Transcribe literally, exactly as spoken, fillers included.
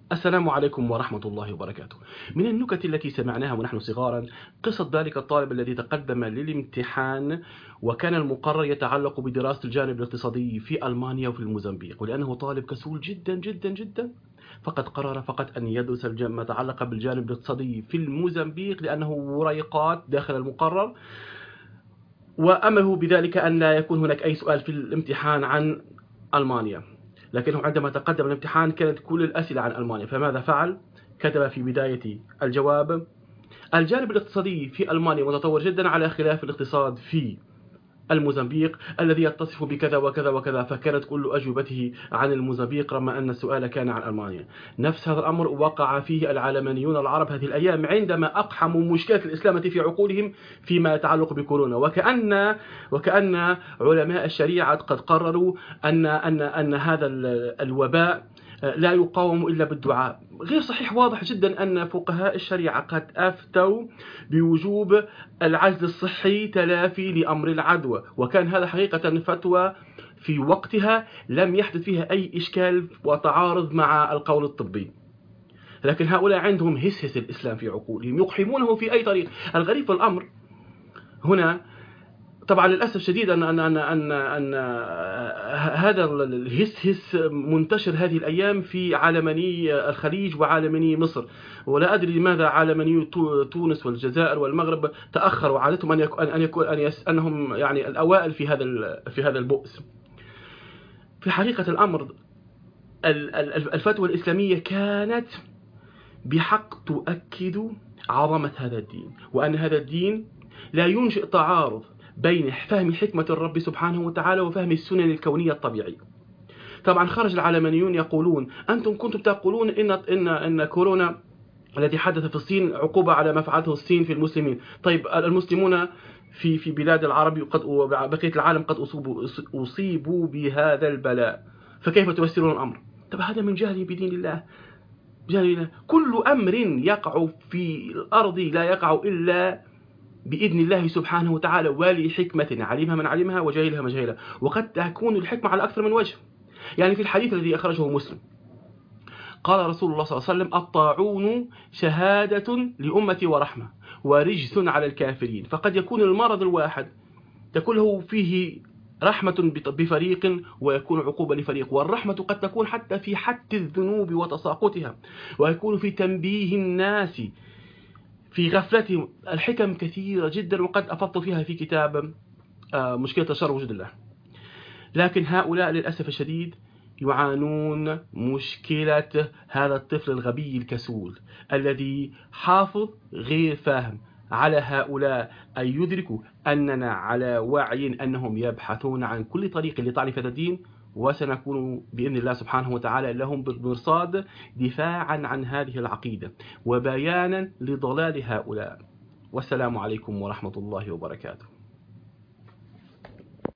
السلام عليكم ورحمة الله وبركاته. من النكت التي سمعناها ونحن صغارا قصة ذلك الطالب الذي تقدم للامتحان، وكان المقرر يتعلق بدراسة الجانب الاقتصادي في ألمانيا وفي الموزمبيق، ولأنه طالب كسول جدا جدا جدا فقد قرر فقط أن يدرس ما يتعلق بالجانب الاقتصادي في الموزمبيق لأنه وريقات داخل المقرر، وأمله بذلك أن لا يكون هناك أي سؤال في الامتحان عن ألمانيا. لكنه عندما تقدم الامتحان كانت كل الأسئلة عن ألمانيا، فماذا فعل؟ كتب في بداية الجواب: الجانب الاقتصادي في ألمانيا متطور جدا على خلاف الاقتصاد في الموزمبيق الذي يتصف بكذا وكذا وكذا، فكانت كل أجوبته عن الموزمبيق رغم أن السؤال كان عن ألمانيا. نفس هذا الأمر وقع فيه العلمانيون العرب هذه الأيام عندما أقحموا مشكلة الإسلام في عقولهم فيما يتعلق بكورونا، وكأن وكأن علماء الشريعة قد قرروا أن أن أن هذا الوباء لا يقاوم إلا بالدعاء. غير صحيح، واضح جدا أن فقهاء الشريعة قد أفتوا بوجوب العزل الصحي تلافي لأمر العدوى، وكان هذا حقيقة فتوى في وقتها لم يحدث فيها أي إشكال وتعارض مع القول الطبي. لكن هؤلاء عندهم هسهس الإسلام في عقولهم، يقحمونه في أي طريق. الغريب في الأمر هنا طبعا للأسف الشديد أن أن أن أن, أن هذا الهسهس منتشر هذه الأيام في علماني الخليج وعالماني مصر، ولا أدري لماذا عالماني تونس والجزائر والمغرب تأخروا. عادتهم أن يكون أن يكون أن يس أنهم يعني الأوائل في هذا في هذا البؤس. في حقيقة الأمر الفتوى الإسلامية كانت بحق تؤكد عظمة هذا الدين، وأن هذا الدين لا ينشئ تعارض بين فهم حكمة الرب سبحانه وتعالى وفهم السنن الكونية الطبيعية. طبعا خرج العلمانيون يقولون: أنتم كنتم تقولون إن إن إن كورونا الذي حدث في الصين عقوبة على ما فعلته الصين في المسلمين. طيب المسلمون في في بلاد العرب قد وبقية العالم قد أصيبوا أصيبوا بهذا البلاء، فكيف تفسرون الأمر؟ طب هذا من جهل بدين الله. جهل. كل أمر يقع في الأرض لا يقع إلا بإذن الله سبحانه وتعالى ولحكمة علمها من علمها وجاهلها من جاهلها، وقد تكون الحكمة على أكثر من وجه. يعني في الحديث الذي أخرجه مسلم قال رسول الله صلى الله عليه وسلم: الطاعون شهادة لأمتي ورحمة ورجس على الكافرين. فقد يكون المرض الواحد تكون له فيه رحمة بفريق ويكون عقوبة لفريق، والرحمة قد تكون حتى في حت الذنوب وتساقطها، ويكون في تنبيه الناس في غفلتهم. الحكم كثيرة جدا وقد أفضت فيها في كتاب مشكلة تشر وجود الله. لكن هؤلاء للأسف الشديد يعانون مشكلة هذا الطفل الغبي الكسول الذي حافظ غير فاهم. على هؤلاء أن يدركوا أننا على وعي أنهم يبحثون عن كل طريق لتعريف هذا الدين، وسنكون بإذن الله سبحانه وتعالى لهم بالمرصاد دفاعا عن هذه العقيدة وبيانا لضلال هؤلاء. والسلام عليكم ورحمة الله وبركاته.